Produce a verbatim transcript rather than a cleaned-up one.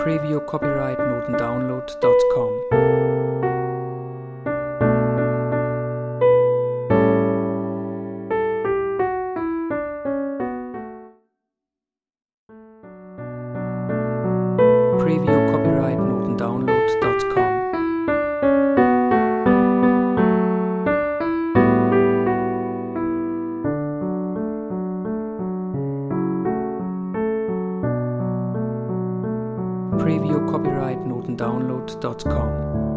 Preview Copyright Notendownload dot com. Preview Copyright Notendownload dot com. Preview Copyright Notendownload dot com.